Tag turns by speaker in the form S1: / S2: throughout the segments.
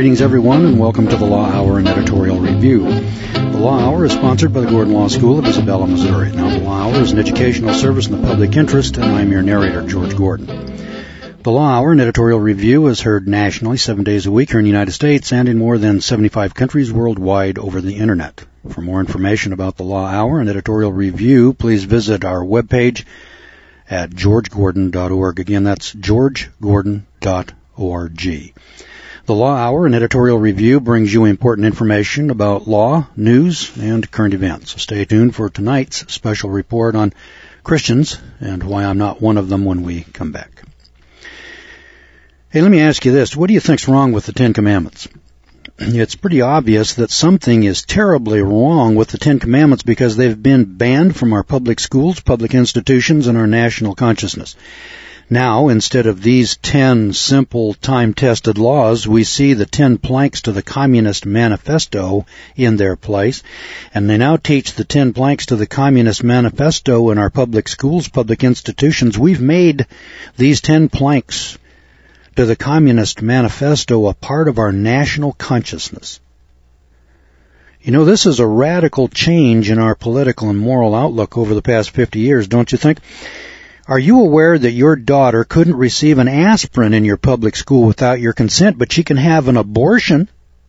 S1: Greetings, everyone, and welcome to the Law Hour and Editorial Review. The Law Hour is sponsored by the Gordon Law School of Isabella, Missouri. Now, the Law Hour is an educational service in the public interest, and I'm your narrator, George Gordon. The Law Hour and Editorial Review is heard nationally 7 days a week here in the United States and in more than 75 countries worldwide over the Internet. For more information about the Law Hour and Editorial Review, please visit our webpage at georgegordon.org. Again, that's georgegordon.org. The Law Hour and Editorial Review brings you important information about law, news, and current events. So stay tuned for tonight's special report on Christians and why I'm not one of them when we come back. Hey, let me ask you this. What do you think's wrong with the Ten Commandments? It's pretty obvious that something is terribly wrong with the Ten Commandments because they've been banned from our public schools, public institutions, and our national consciousness. Now, instead of these 10 simple, time-tested laws, we see the 10 planks to the Communist Manifesto in their place, and they now teach the 10 planks to the Communist Manifesto in our public schools, public institutions. We've made these 10 planks to the Communist Manifesto a part of our national consciousness. You know, this is a radical change in our political and moral outlook over the past 50 years, don't you think? Are you aware that your daughter couldn't receive an aspirin in your public school without your consent, but she can have an abortion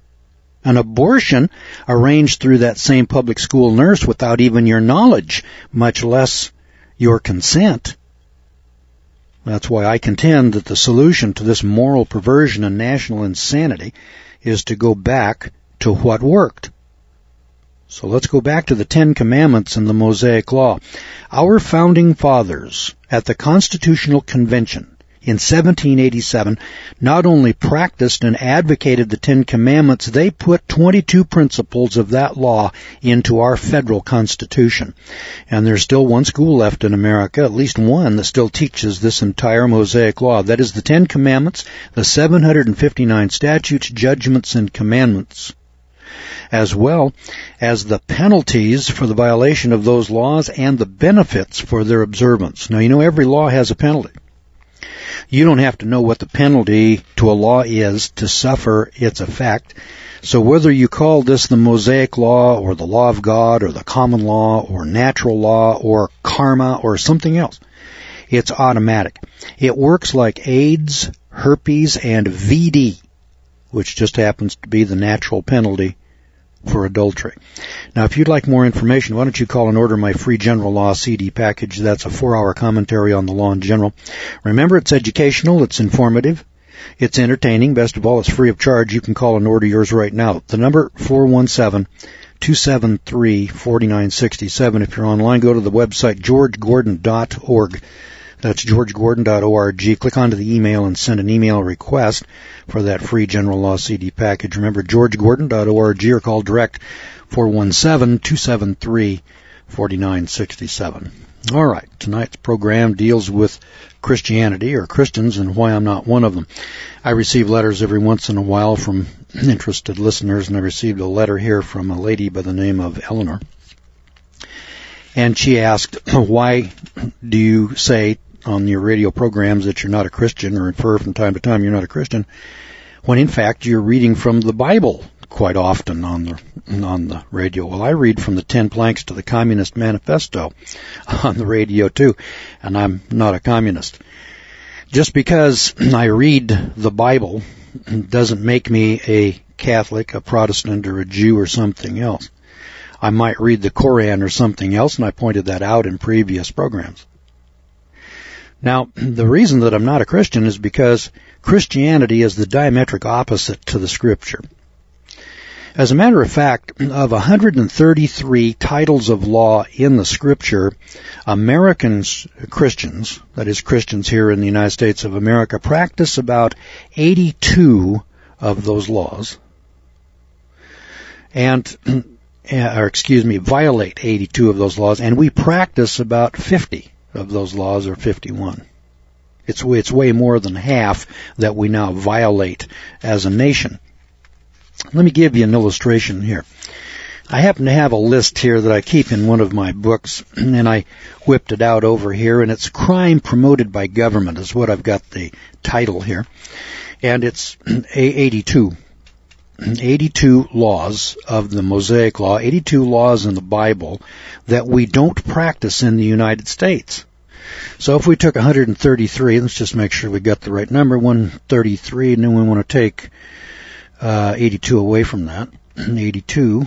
S1: arranged through that same public school nurse without even your knowledge, much less your consent? That's why I contend that the solution to this moral perversion and national insanity is to go back to what worked. So let's go back to the Ten Commandments and the Mosaic Law. Our founding fathers at the Constitutional Convention in 1787 not only practiced and advocated the Ten Commandments, they put 22 principles of that law into our federal Constitution. And there's still one school left in America, at least one, that still teaches this entire Mosaic Law. That is the Ten Commandments, the 759 statutes, judgments, and commandments, as well as the penalties for the violation of those laws and the benefits for their observance. Now, you know, every law has a penalty. You don't have to know what the penalty to a law is to suffer its effect. So whether you call this the Mosaic Law or the Law of God or the common law or natural law or karma or something else, it's automatic. It works like AIDS, herpes, and VD, which just happens to be the natural penalty for adultery. Now, if you'd like more information, why don't you call and order my free general law CD package. That's a 4-hour commentary on the law in general. Remember, it's educational, it's informative, it's entertaining. Best of all, it's free of charge. You can call and order yours right now. The number, 417-273-4967. If you're online, go to the website georgegordon.org. That's georgegordon.org. Click onto the email and send an email request for that free general law CD package. Remember, georgegordon.org, or call direct 417-273-4967. All right, tonight's program deals with Christianity or Christians and why I'm not one of them. I receive letters every once in a while from interested listeners, and I received a letter here from a lady by the name of Eleanor. And she asked, why do you say on your radio programs that you're not a Christian, or infer from time to time you're not a Christian, when in fact you're reading from the Bible quite often on the radio? Well, I read from the 10 planks to the Communist Manifesto on the radio too, and I'm not a communist. Just because I read the Bible doesn't make me a Catholic, a Protestant, or a Jew, or something else. I might read the Koran or something else, and I pointed that out in previous programs. Now, the reason that I'm not a Christian is because Christianity is the diametric opposite to the Scripture. As a matter of fact, of 133 titles of law in the Scripture, Americans, Christians, that is Christians here in the United States of America, practice about 82 of those laws, violate 82 of those laws, and we practice about 50 of those laws, or 51. It's way more than half that we now violate as a nation. Let me give you an illustration here. I happen to have a list here that I keep in one of my books, and I whipped it out over here, and it's Crime Promoted by Government is what I've got the title here. And it's 82 82 laws of the Mosaic Law, 82 laws in the Bible that we don't practice in the United States. So if we took 133, let's just make sure we got the right number, 133, and then we want to take 82 away from that, 82,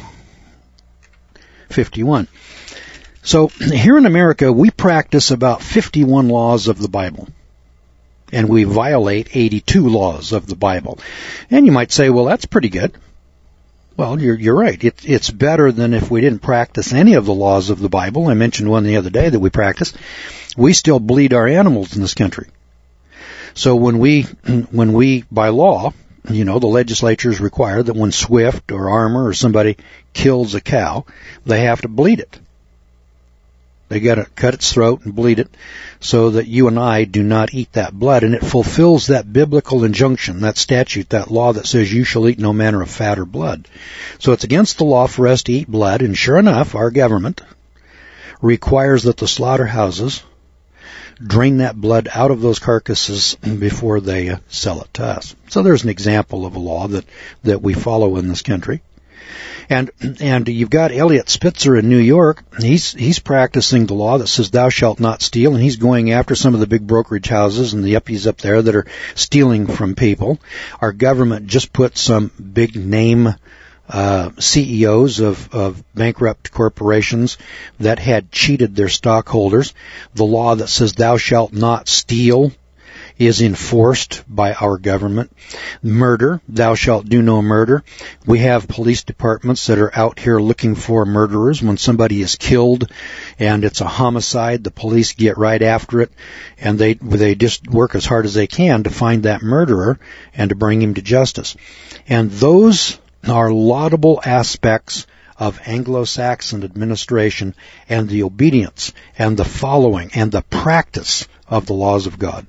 S1: 51. So here in America, we practice about 51 laws of the Bible, and we violate 82 laws of the Bible. And you might say, well, that's pretty good. Well, you're right. It's better than if we didn't practice any of the laws of the Bible. I mentioned one the other day that we practice. We still bleed our animals in this country. So when we by law, the legislatures require that when Swift or Armour or somebody kills a cow, they have to bleed it. They got to cut its throat and bleed it so that you and I do not eat that blood. And it fulfills that biblical injunction, that statute, that law that says you shall eat no manner of fat or blood. So it's against the law for us to eat blood. And sure enough, our government requires that the slaughterhouses drain that blood out of those carcasses before they sell it to us. So there's an example of a law that we follow in this country. And you've got Elliot Spitzer in New York. He's practicing the law that says thou shalt not steal, and he's going after some of the big brokerage houses and the yuppies up there that are stealing from people. Our government just put some big name CEOs of bankrupt corporations that had cheated their stockholders. The law that says thou shalt not steal is enforced by our government. Murder, thou shalt do no murder. We have police departments that are out here looking for murderers. When somebody is killed and it's a homicide, the police get right after it, and they just work as hard as they can to find that murderer and to bring him to justice. And those are laudable aspects of Anglo-Saxon administration and the obedience and the following and the practice of the laws of God.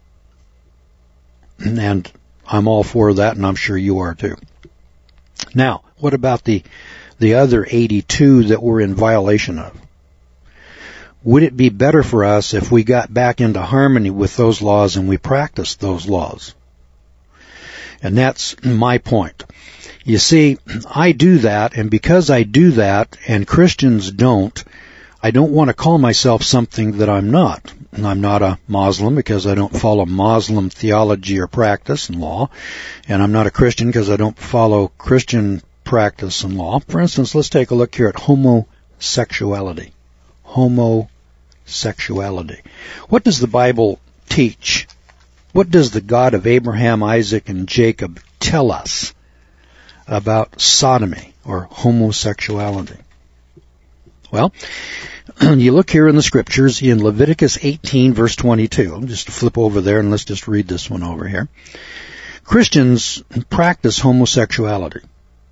S1: And I'm all for that, and I'm sure you are too. Now, what about the other 82 that we're in violation of? Would it be better for us if we got back into harmony with those laws and we practiced those laws? And that's my point. You see, I do that, and because I do that and Christians don't, I don't want to call myself something that I'm not. I'm not a Muslim because I don't follow Muslim theology or practice and law. And I'm not a Christian because I don't follow Christian practice and law. For instance, let's take a look here at homosexuality. Homosexuality. What does the Bible teach? What does the God of Abraham, Isaac, and Jacob tell us about sodomy or homosexuality? Well, you look here in the scriptures in Leviticus 18, verse 22. I'll just flip over there and let's just read this one over here. Christians practice homosexuality.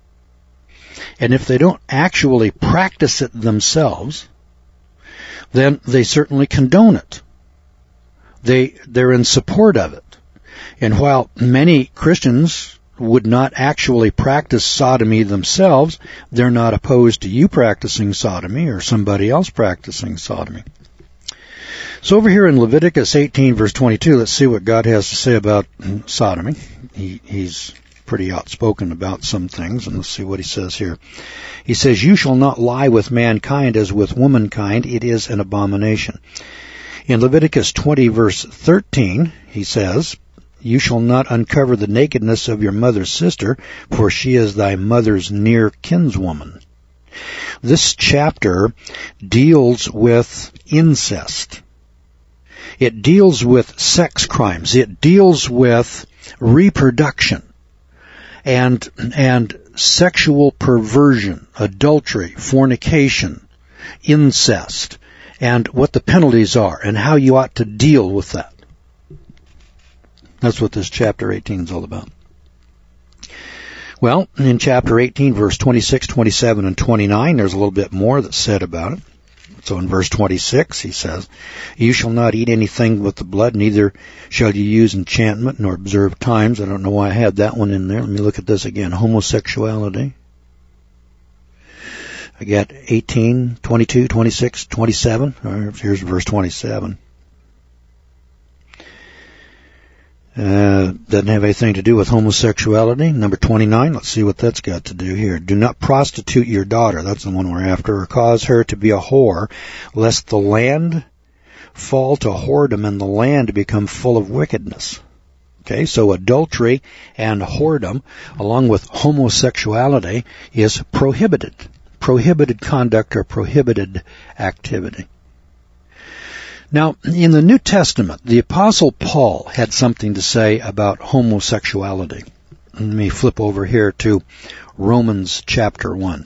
S1: And if they don't actually practice it themselves, then they certainly condone it. They're in support of it. And while many Christians would not actually practice sodomy themselves, they're not opposed to you practicing sodomy or somebody else practicing sodomy. So over here in Leviticus 18, verse 22, let's see what God has to say about sodomy. He's pretty outspoken about some things, and let's see what he says here. He says, you shall not lie with mankind as with womankind. It is an abomination. In Leviticus 20, verse 13, he says, you shall not uncover the nakedness of your mother's sister, for she is thy mother's near kinswoman. This chapter deals with incest. It deals with sex crimes. It deals with reproduction and sexual perversion, adultery, fornication, incest, and what the penalties are and how you ought to deal with that. That's what this chapter 18 is all about. Well, in chapter 18, verse 26, 27, and 29, there's a little bit more that's said about it. So in verse 26, he says, you shall not eat anything with the blood, neither shall you use enchantment nor observe times. I don't know why I had that one in there. Let me look at this again. Homosexuality. I got 18, 22, 26, 27. Here's verse 27. Doesn't have anything to do with homosexuality. Number 29, let's see what that's got to do here. Do not prostitute your daughter, that's the one we're after, or cause her to be a whore, lest the land fall to whoredom and the land become full of wickedness. Okay, so adultery and whoredom, along with homosexuality, is prohibited. Prohibited conduct or prohibited activity. Now, in the New Testament, the Apostle Paul had something to say about homosexuality. Let me flip over here to Romans chapter 1.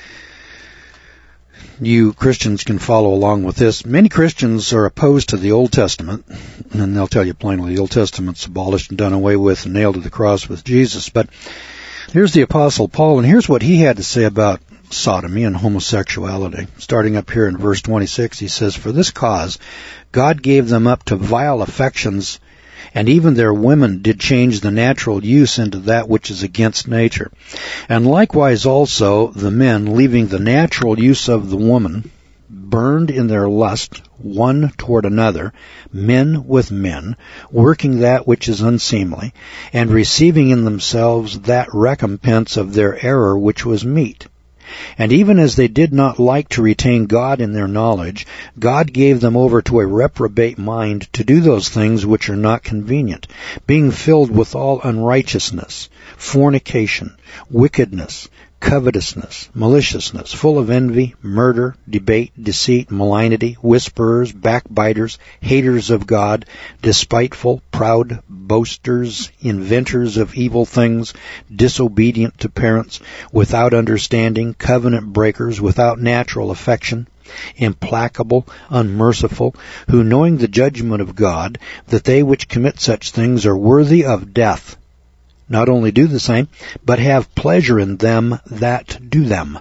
S1: You Christians can follow along with this. Many Christians are opposed to the Old Testament, and they'll tell you plainly the Old Testament's abolished and done away with and nailed to the cross with Jesus. But here's the Apostle Paul, and here's what he had to say about sodomy and homosexuality. Starting up here in verse 26, he says, "For this cause God gave them up to vile affections, and even their women did change the natural use into that which is against nature. And likewise also the men, leaving the natural use of the woman, burned in their lust one toward another, men with men, working that which is unseemly, and receiving in themselves that recompense of their error which was meet. And even as they did not like to retain God in their knowledge, God gave them over to a reprobate mind to do those things which are not convenient, being filled with all unrighteousness, fornication, wickedness, covetousness, maliciousness, full of envy, murder, debate, deceit, malignity, whisperers, backbiters, haters of God, despiteful, proud, boasters, inventors of evil things, disobedient to parents, without understanding, covenant breakers, without natural affection, implacable, unmerciful, who knowing the judgment of God, that they which commit such things are worthy of death, not only do the same, but have pleasure in them that do them."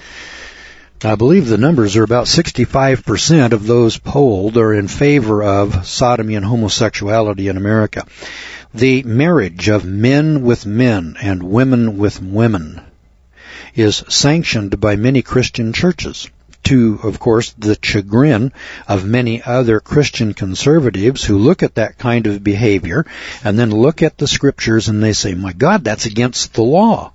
S1: I believe the numbers are about 65% of those polled are in favor of sodomy and homosexuality in America. The marriage of men with men and women with women is sanctioned by many Christian churches, to, of course, the chagrin of many other Christian conservatives who look at that kind of behavior and then look at the scriptures and they say, "My God, that's against the law."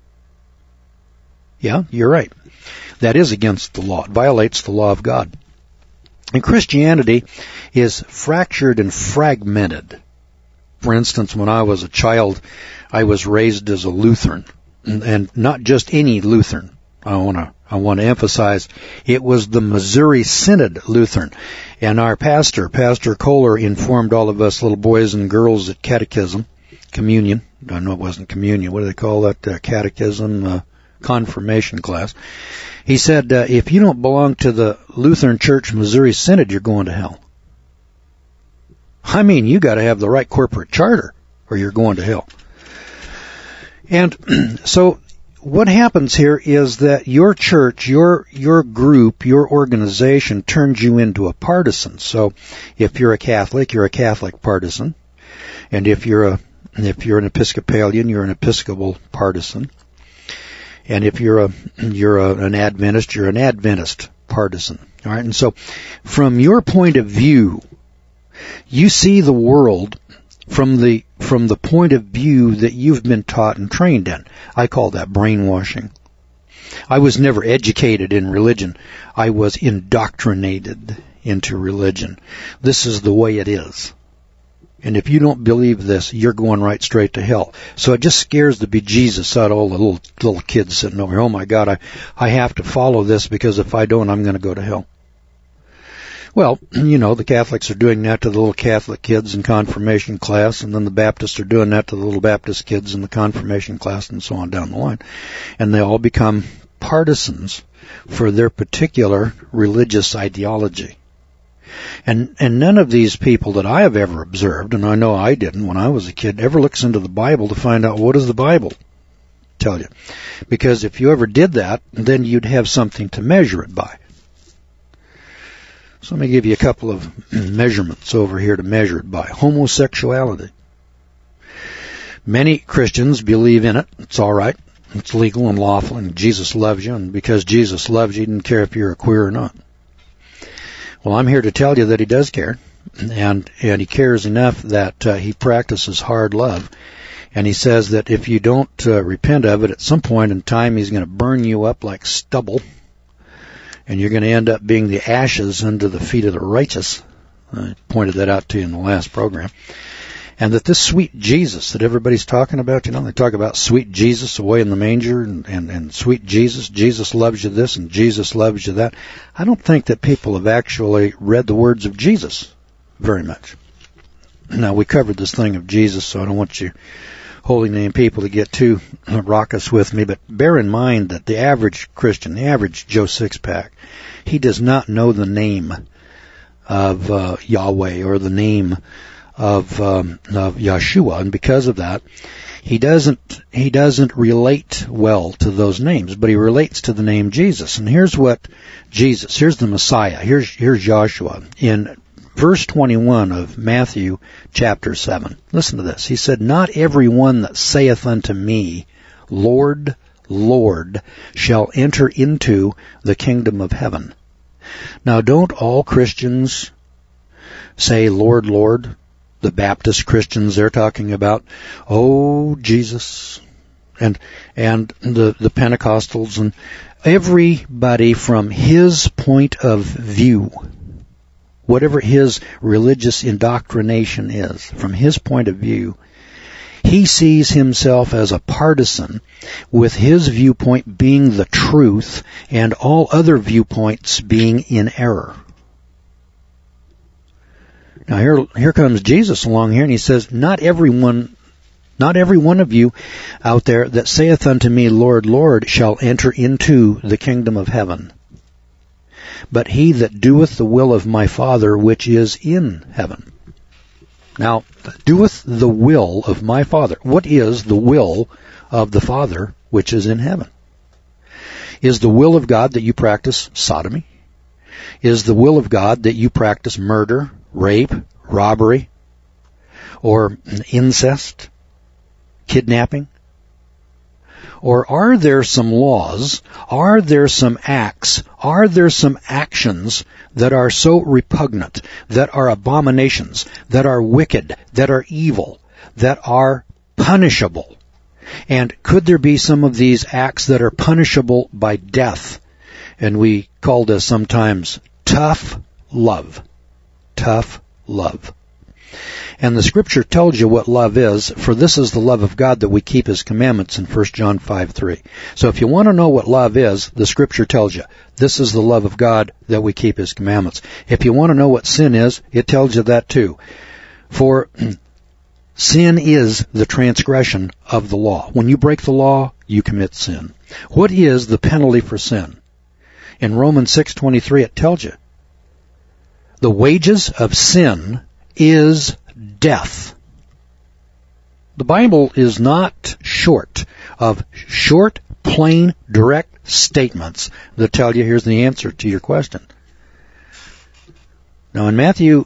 S1: Yeah, you're right. That is against the law. It violates the law of God. And Christianity is fractured and fragmented. For instance, when I was a child, I was raised as a Lutheran, and not just any Lutheran. I want to emphasize it was the Missouri Synod Lutheran. And our pastor, Pastor Kohler, informed all of us little boys and girls at communion. I know it wasn't communion. What do they call that? Catechism, confirmation class. He said, if you don't belong to the Lutheran Church Missouri Synod, you're going to hell. I mean, you got to have the right corporate charter or you're going to hell. And so what happens here is that your church, your group, your organization turns you into a partisan. So if you're a Catholic partisan. And if you're an Episcopalian, you're an Episcopal partisan. And if you're an Adventist, you're an Adventist partisan. All right. And so from your point of view, you see the world from the point of view that you've been taught and trained in. I call that brainwashing. I was never educated in religion. I was indoctrinated into religion. This is the way it is. And if you don't believe this, you're going right straight to hell. So it just scares the bejesus out of all the little kids sitting over here. Oh my God, I have to follow this because if I don't, I'm going to go to hell. Well, you know, the Catholics are doing that to the little Catholic kids in confirmation class, and then the Baptists are doing that to the little Baptist kids in the confirmation class, and so on down the line. And they all become partisans for their particular religious ideology. And none of these people that I have ever observed, and I know I didn't when I was a kid, ever looks into the Bible to find out what does the Bible tell you. Because if you ever did that, then you'd have something to measure it by. So let me give you a couple of measurements over here to measure it by. Homosexuality. Many Christians believe in it. It's all right. It's legal and lawful, and Jesus loves you, and because Jesus loves you, he doesn't care if you're a queer or not. Well, I'm here to tell you that he does care, and he cares enough that he practices hard love. And he says that if you don't repent of it, at some point in time, he's going to burn you up like stubble, and you're going to end up being the ashes under the feet of the righteous. I pointed that out to you in the last program. And that this sweet Jesus that everybody's talking about, they talk about sweet Jesus away in the manger and sweet Jesus, Jesus loves you this and Jesus loves you that. I don't think that people have actually read the words of Jesus very much. Now, we covered this thing of Jesus, so I don't want you holy name people to get too raucous with me, but bear in mind that the average Christian, the average Joe Sixpack, he does not know the name of Yahweh or the name of Yeshua, and because of that, he doesn't relate well to those names, but he relates to the name Jesus. And here's what Jesus, here's the Messiah, here's Joshua in verse 21 of Matthew chapter 7. Listen to this. He said, "Not every one that saith unto me, Lord, Lord, shall enter into the kingdom of heaven." Now, don't all Christians say, Lord, Lord? The Baptist Christians, they're talking about, oh, Jesus, and the Pentecostals, and everybody from his point of view, whatever his religious indoctrination is, from his point of view, he sees himself as a partisan, with his viewpoint being the truth and all other viewpoints being in error. Now here comes Jesus along here, and he says, not every one of you out there that saith unto me, Lord, Lord, shall enter into the kingdom of heaven, but he that doeth the will of my Father which is in heaven. Now, doeth the will of my Father. What is the will of the Father which is in heaven? Is the will of God that you practice sodomy? Is the will of God that you practice murder, rape, robbery, or incest, kidnapping? Or are there some laws, are there some acts, are there some actions that are so repugnant, that are abominations, that are wicked, that are evil, that are punishable? And could there be some of these acts that are punishable by death? And we call this sometimes tough love. Tough love. And the Scripture tells you what love is, for this is the love of God that we keep His commandments in 1 John 5:3. So if you want to know what love is, the Scripture tells you, this is the love of God that we keep His commandments. If you want to know what sin is, it tells you that too. For sin is the transgression of the law. When you break the law, you commit sin. What is the penalty for sin? In Romans 6:23 it tells you, the wages of sin is death. The Bible is not short of short, plain, direct statements that tell you here's the answer to your question. Now in Matthew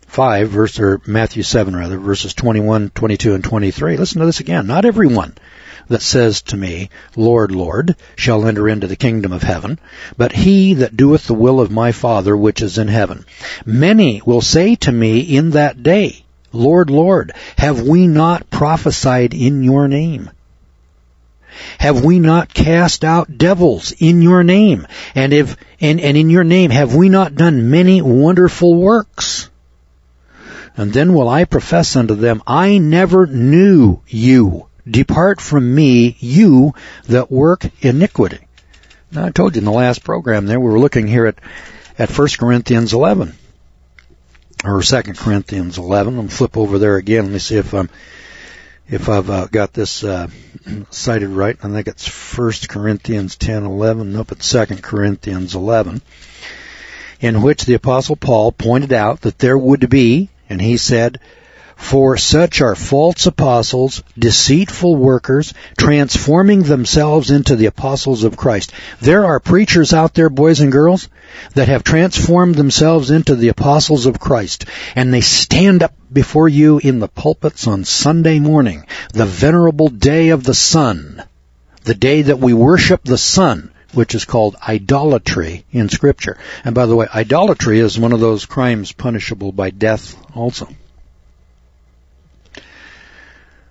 S1: 7, verses 21, 22, and 23, listen to this again. Not everyone that says to me, Lord, Lord, shall enter into the kingdom of heaven, but he that doeth the will of my Father which is in heaven. Many will say to me in that day, Lord, Lord, have we not prophesied in your name? Have we not cast out devils in your name? And in your name have we not done many wonderful works? And then will I profess unto them, I never knew you. Depart from me, you that work iniquity. Now, I told you in the last program there, we were looking here at 1 Corinthians 11. Or 2 Corinthians 11. I'll flip over there again. Let me see if I've got this cited right. I think it's 1 Corinthians 10:11. Nope, it's 2 Corinthians 11. In which the Apostle Paul pointed out that there would be, and he said, for such are false apostles, deceitful workers, transforming themselves into the apostles of Christ. There are preachers out there, boys and girls, that have transformed themselves into the apostles of Christ. And they stand up before you in the pulpits on Sunday morning, the venerable day of the sun, the day that we worship the sun, which is called idolatry in Scripture. And by the way, idolatry is one of those crimes punishable by death also.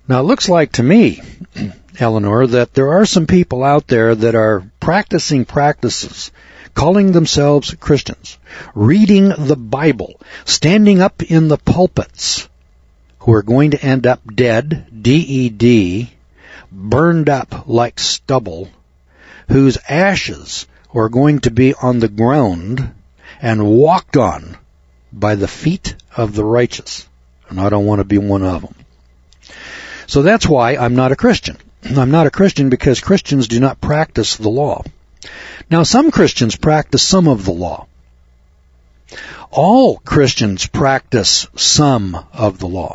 S1: Now, it looks like to me, Eleanor, that there are some people out there that are practicing practices, calling themselves Christians, reading the Bible, standing up in the pulpits, who are going to end up dead, D-E-D, burned up like stubble, whose ashes are going to be on the ground and walked on by the feet of the righteous. And I don't want to be one of them. So that's why I'm not a Christian. I'm not a Christian because Christians do not practice the law. Now, some Christians practice some of the law. All Christians practice some of the law.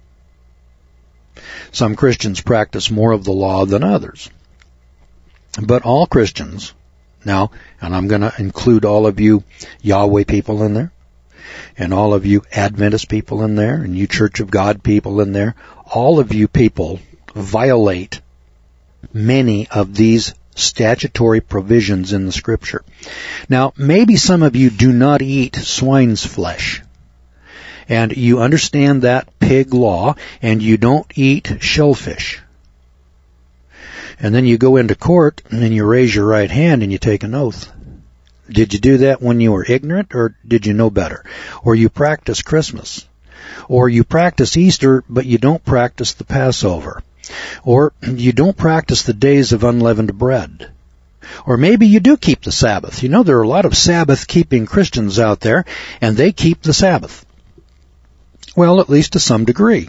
S1: Some Christians practice more of the law than others. But all Christians, now, and I'm going to include all of you Yahweh people in there, and all of you Adventist people in there, and you Church of God people in there, all of you people violate many of these statutory provisions in the Scripture. Now, maybe some of you do not eat swine's flesh, and you understand that pig law, and you don't eat shellfish. And then you go into court, and then you raise your right hand and you take an oath. Did you do that when you were ignorant, or did you know better? Or you practice Christmas. Or you practice Easter, but you don't practice the Passover. Or you don't practice the days of unleavened bread. Or maybe you do keep the Sabbath. You know, there are a lot of Sabbath-keeping Christians out there, and they keep the Sabbath. Well, at least to some degree.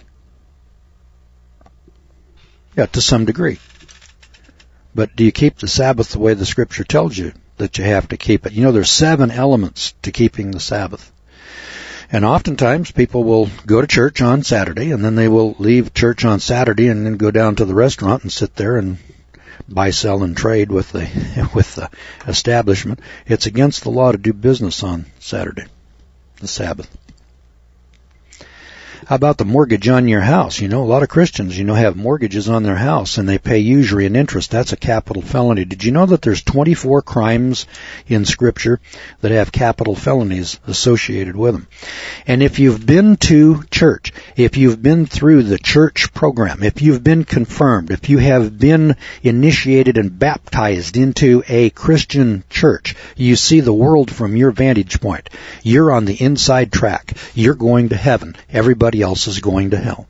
S1: Yeah, to some degree. But do you keep the Sabbath the way the Scripture tells you that you have to keep it? You know, there's 7 elements to keeping the Sabbath. And oftentimes people will go to church on Saturday, and then they will leave church on Saturday and then go down to the restaurant and sit there and buy, sell, and trade with the establishment. It's against the law to do business on Saturday, the Sabbath. How about the mortgage on your house? You know, a lot of Christians, have mortgages on their house, and they pay usury and interest. That's a capital felony. Did you know that there's 24 crimes in Scripture that have capital felonies associated with them? And if you've been to church, if you've been through the church program, if you've been confirmed, if you have been initiated and baptized into a Christian church, you see the world from your vantage point. You're on the inside track. You're going to heaven. Everybody else is going to hell.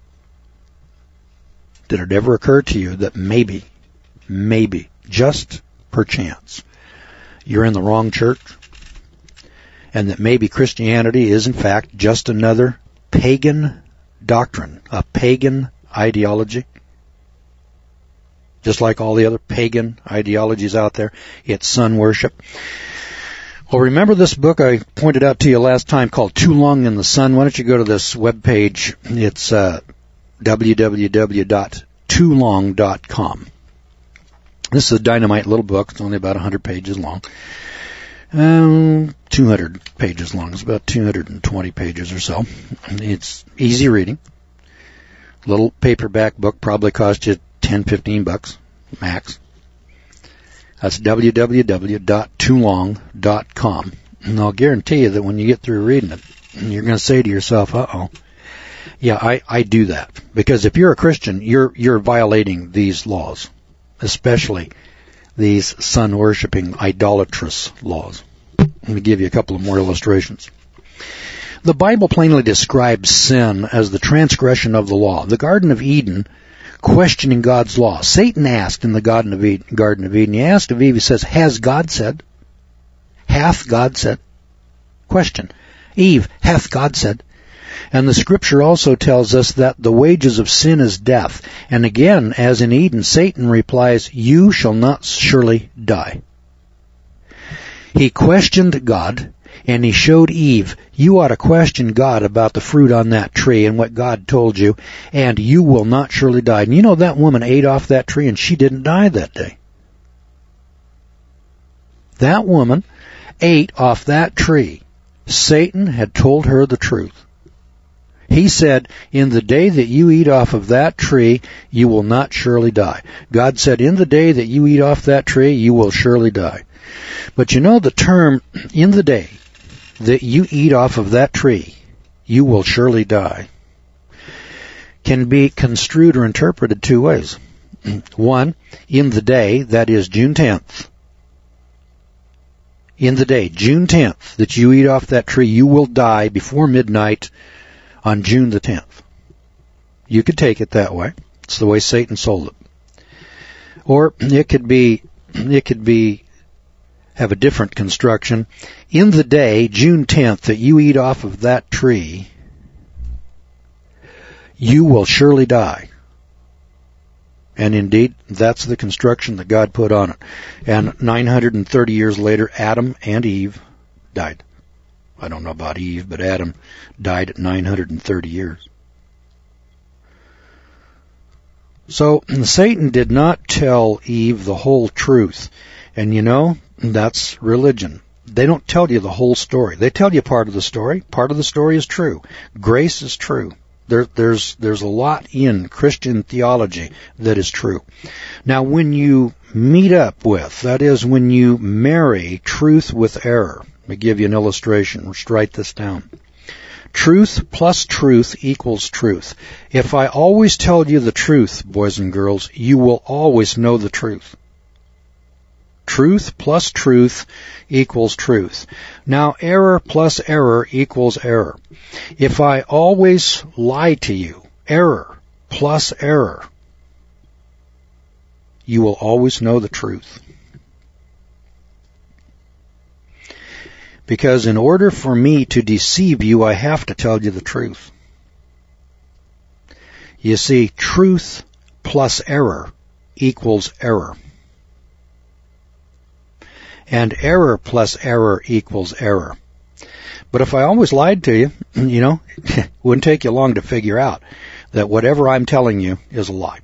S1: Did it ever occur to you that maybe, just perchance, you're in the wrong church? And that maybe Christianity is in fact just another pagan doctrine, a pagan ideology? Just like all the other pagan ideologies out there, it's sun worship. Well, remember this book I pointed out to you last time called Too Long in the Sun? Why don't you go to this webpage? It's www.toolong.com. This is a dynamite little book. It's only about 100 pages long. 200 pages long. It's about 220 pages or so. It's easy reading. Little paperback book, probably cost you $10-15 max. That's www.toolong.com. And I'll guarantee you that when you get through reading it, you're going to say to yourself, yeah, I do that. Because if you're a Christian, you're violating these laws, especially these sun-worshipping idolatrous laws. Let me give you a couple of more illustrations. The Bible plainly describes sin as the transgression of the law. The Garden of Eden, questioning God's law. Satan asked in the Garden of Eden, he asked of Eve, he says, has God said? Hath God said? Question. Eve, hath God said? And the Scripture also tells us that the wages of sin is death. And again, as in Eden, Satan replies, you shall not surely die. He questioned God, and he showed Eve, you ought to question God about the fruit on that tree and what God told you, and you will not surely die. And you know that woman ate off that tree and she didn't die that day. That woman ate off that tree. Satan had told her the truth. He said, in the day that you eat off of that tree, you will not surely die. God said, in the day that you eat off that tree, you will surely die. But you know the term, in the day that you eat off of that tree, you will surely die. can be construed or interpreted two ways. One, in the day, that is June 10th. In the day, June 10th, that you eat off that tree, you will die before midnight on June the 10th. You could take it that way. It's the way Satan sold it. Or it could be have a different construction. In the day, June 10th, that you eat off of that tree, you will surely die. And indeed, that's the construction that God put on it. And 930 years later, Adam and Eve died. I don't know about Eve, but Adam died at 930 years. So Satan did not tell Eve the whole truth. And you know, that's religion. They don't tell you the whole story. They tell you part of the story. Part of the story is true. Grace is true. There's a lot in Christian theology that is true. Now, when you meet up with, that is, when you marry truth with error, let me give you an illustration. Let's write this down. Truth plus truth equals truth. If I always tell you the truth, boys and girls, you will always know the truth. Truth plus truth equals truth. Now, error plus error equals error. If I always lie to you, error plus error, you will always know the truth. Because in order for me to deceive you, I have to tell you the truth. You see, truth plus error equals error. And error plus error equals error. But if I always lied to you, you know, it wouldn't take you long to figure out that whatever I'm telling you is a lie.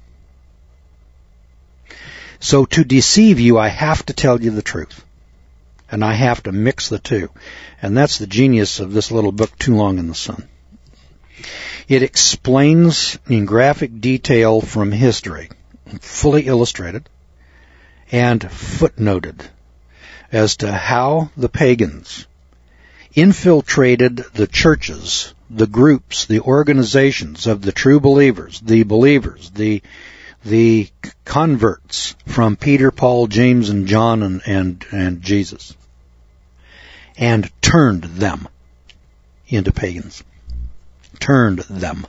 S1: So to deceive you, I have to tell you the truth. And I have to mix the two. And that's the genius of this little book, Too Long in the Sun. It explains in graphic detail from history, fully illustrated, and footnoted, as to how the pagans infiltrated the churches, the groups, the organizations of the true believers, the converts from Peter, Paul, James, and John, and Jesus, and turned them into pagans. Turned them.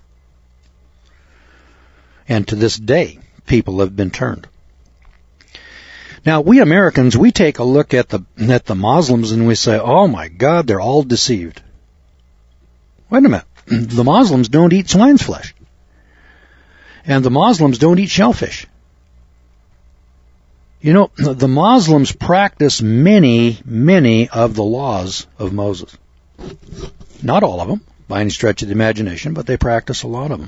S1: And to this day, people have been turned. Now, we Americans, we take a look at the Muslims and we say, oh my God, they're all deceived. Wait a minute. The Muslims don't eat swine's flesh. And the Muslims don't eat shellfish. You know, the Muslims practice many, many of the laws of Moses. Not all of them, by any stretch of the imagination, but they practice a lot of them.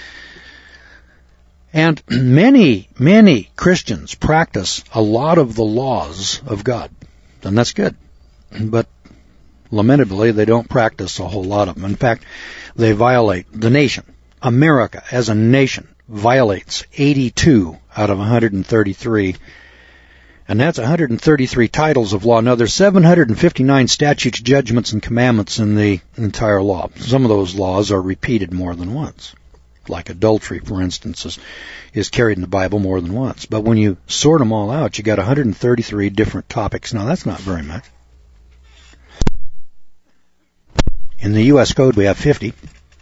S1: And many, many Christians practice a lot of the laws of God. And that's good. But lamentably, they don't practice a whole lot of them. In fact, they violate the nation. America, as a nation, violates 82 out of 133. And that's 133 titles of law. Now, there's 759 statutes, judgments, and commandments in the entire law. Some of those laws are repeated more than once. Like adultery, for instance, is carried in the Bible more than once. But when you sort them all out, you got 133 different topics. Now, that's not very much. In the U.S. Code, we have 50.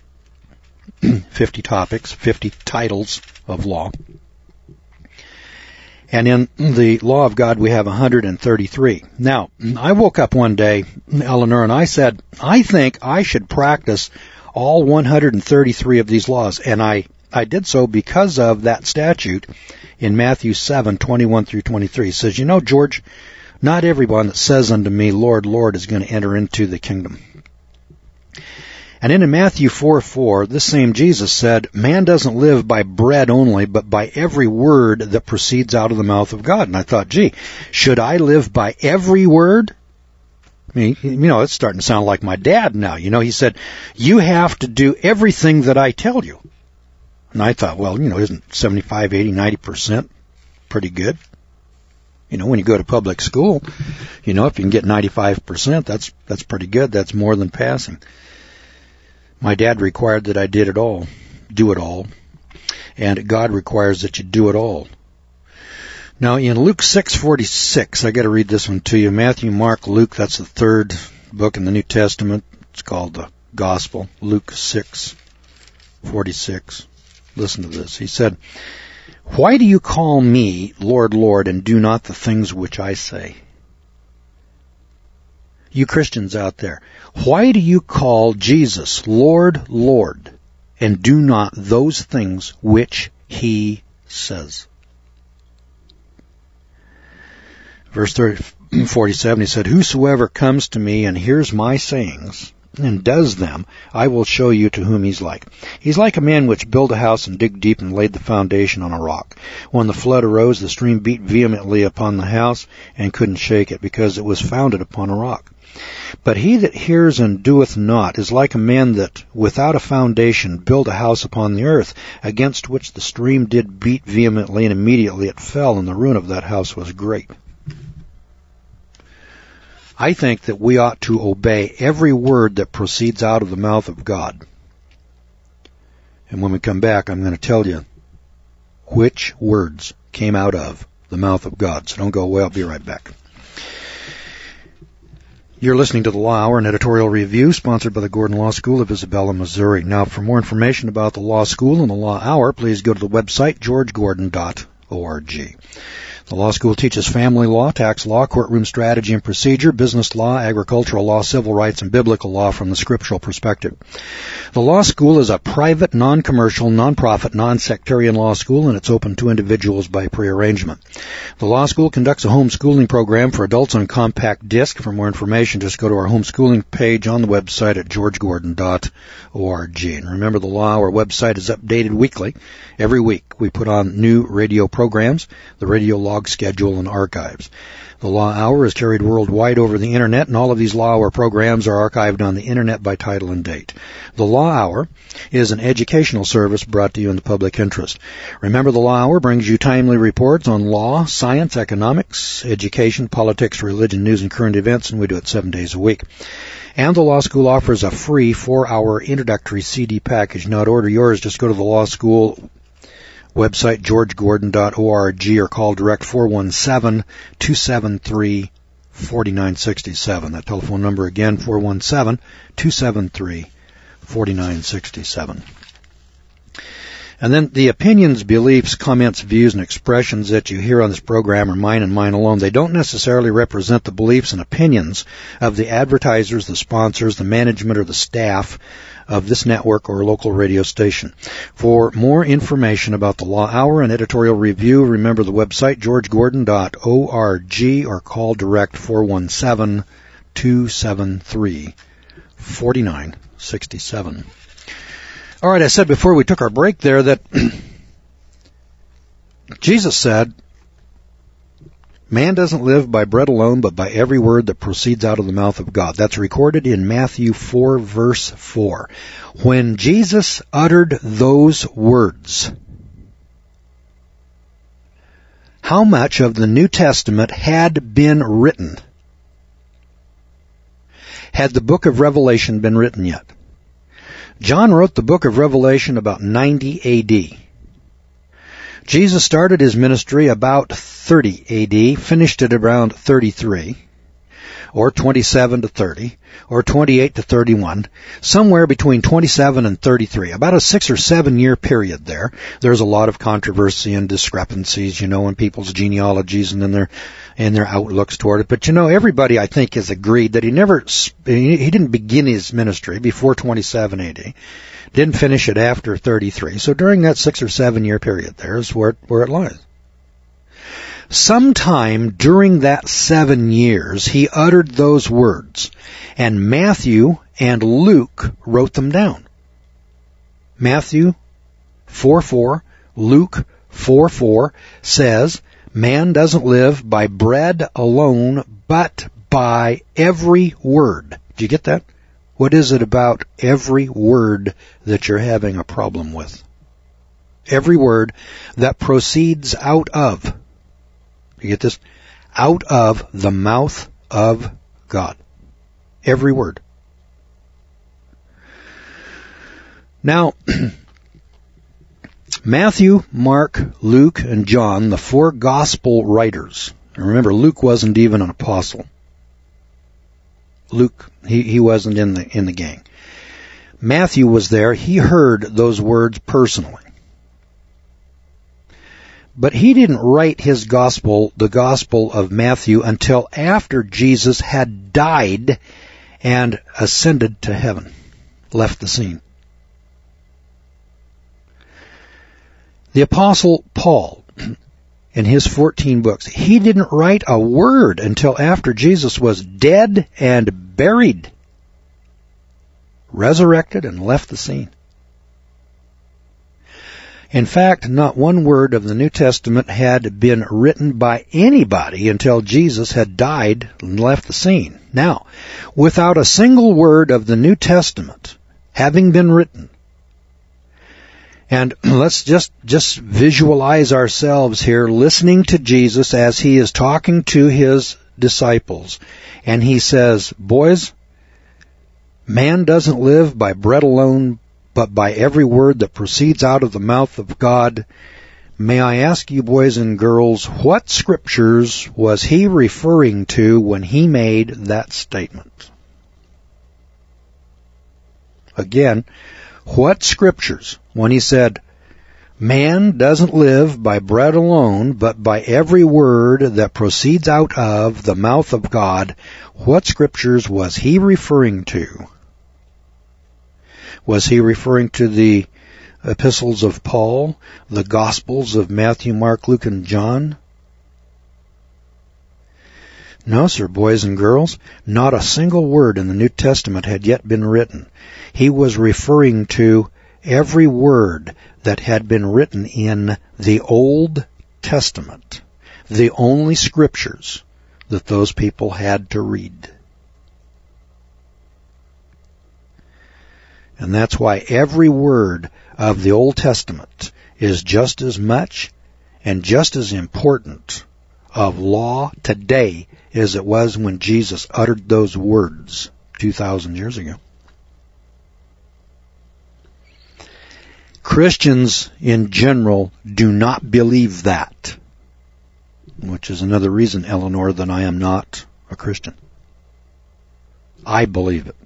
S1: 50 topics, 50 titles of law. And in the law of God, we have 133. Now, I woke up one day, Eleanor, and I said, I think I should practice all 133 of these laws. And I did so because of that statute in Matthew 7:21 through 23. It says, you know, George, not everyone that says unto me, Lord, Lord, is going to enter into the kingdom. And then in Matthew 4:4, this same Jesus said, man doesn't live by bread only, but by every word that proceeds out of the mouth of God. And I thought, gee, should I live by every word? I mean, you know, it's starting to sound like my dad now. You know, he said, you have to do everything that I tell you. And I thought, well, you know, isn't 75, 80, 90% pretty good? You know, when you go to public school, you know, if you can get 95%, that's pretty good. That's more than passing. My dad required that I did it all. do it all. And God requires that you do it all. Now, in Luke 6:46, I got to read this one to you. Matthew, Mark, Luke, that's the third book in the New Testament. It's called the Gospel. Luke 6:46. Listen to this. He said, "Why do you call me Lord, Lord, and do not the things which I say?" You Christians out there, why do you call Jesus Lord, Lord, and do not those things which he says? Verse 47, he said, "Whosoever comes to me and hears my sayings, and does them, I will show you to whom he's like. He's like a man which built a house and digged deep and laid the foundation on a rock. When the flood arose, the stream beat vehemently upon the house and couldn't shake it, because it was founded upon a rock. But he that hears and doeth not is like a man that, without a foundation, built a house upon the earth, against which the stream did beat vehemently, and immediately it fell, and the ruin of that house was great." I think that we ought to obey every word that proceeds out of the mouth of God. And when we come back, I'm going to tell you which words came out of the mouth of God. So don't go away. I'll be right back. You're listening to the Law Hour, an editorial review sponsored by the Gordon Law School of Isabella, Missouri. Now, for more information about the Law School and the Law Hour, please go to the website georgegordon.org. The law school teaches family law, tax law, courtroom strategy and procedure, business law, agricultural law, civil rights, and biblical law from the scriptural perspective. The law school is a private, non-commercial, non-profit, non-sectarian law school, and it's open to individuals by prearrangement. The law school conducts a homeschooling program for adults on compact disc. For more information, just go to our homeschooling page on the website at georgegordon.org. And remember, the Law Hour website is updated weekly. Every week we put on new radio programs, the radio log schedule, and archives. The Law Hour is carried worldwide over the Internet, and all of these Law Hour programs are archived on the Internet by title and date. The Law Hour is an educational service brought to you in the public interest. Remember, the Law Hour brings you timely reports on law, science, economics, education, politics, religion, news, and current events, and we do it 7 days a week. And the Law School offers a free 4-hour introductory CD package. Now, to order yours, just go to the Law School website, georgegordon.org, or call direct 417-273-4967. That telephone number again, 417-273-4967. And then the opinions, beliefs, comments, views, and expressions that you hear on this program are mine and mine alone. They don't necessarily represent the beliefs and opinions of the advertisers, the sponsors, the management, or the staff of this network or local radio station. For more information about the Law Hour and editorial review, remember the website, georgegordon.org, or call direct 417-273-4967. All right, I said before we took our break there that Jesus said, "Man doesn't live by bread alone, but by every word that proceeds out of the mouth of God." That's recorded in Matthew 4, verse 4. When Jesus uttered those words, how much of the New Testament had been written? Had the book of Revelation been written yet? John wrote the book of Revelation about 90 A.D. Jesus started his ministry about 30 A.D., finished it around 33, or 27 to 30, or 28 to 31, somewhere between 27 and 33, about a 6 or 7 year period there. There's a lot of controversy and discrepancies, in people's genealogies and in their outlooks toward it. But everybody, I think, has agreed that he didn't begin his ministry before 27 A.D., didn't finish it after 33. So during that 6 or 7 year period there is where it lies. Sometime during that 7 years, he uttered those words, and Matthew and Luke wrote them down. Matthew 4:4, Luke 4:4 says, "Man doesn't live by bread alone, but by every word." Do you get that? What is it about every word that you're having a problem with? Every word that proceeds out of, you get this? Out of the mouth of God. Every word. Now, Matthew, Mark, Luke, and John, the four gospel writers. And remember, Luke wasn't even an apostle. Luke, he wasn't in the gang. Matthew was there. He heard those words personally. But he didn't write his gospel, the Gospel of Matthew, until after Jesus had died and ascended to heaven, left the scene. The Apostle Paul, in his 14 books, he didn't write a word until after Jesus was dead and buried, resurrected, and left the scene. In fact, not one word of the New Testament had been written by anybody until Jesus had died and left the scene. Now, without a single word of the New Testament having been written, and let's just visualize ourselves here listening to Jesus as he is talking to his disciples. And he says, boys, man doesn't live by bread alone, but by every word that proceeds out of the mouth of God. May I ask you, boys and girls, what scriptures was he referring to when he made that statement? Again, what scriptures, when he said, man doesn't live by bread alone, but by every word that proceeds out of the mouth of God, what scriptures was he referring to? Was he referring to the epistles of Paul, the Gospels of Matthew, Mark, Luke, and John? No, sir, boys and girls, not a single word in the New Testament had yet been written. He was referring to every word that had been written in the Old Testament, the only scriptures that those people had to read. And that's why every word of the Old Testament is just as much and just as important of law today as it was when Jesus uttered those words 2,000 years ago. Christians in general do not believe that, which is another reason, Eleanor, that I am not a Christian. I believe it.